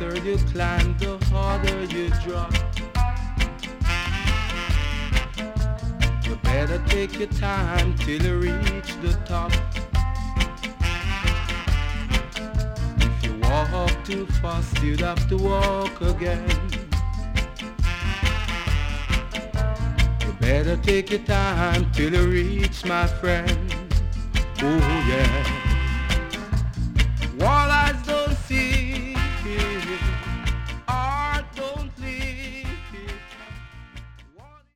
faster you climb, the harder you drop. You better take your time till you reach the top. If you walk too fast, you'd have to walk again. You better take your time till you reach, my friend. Oh yeah.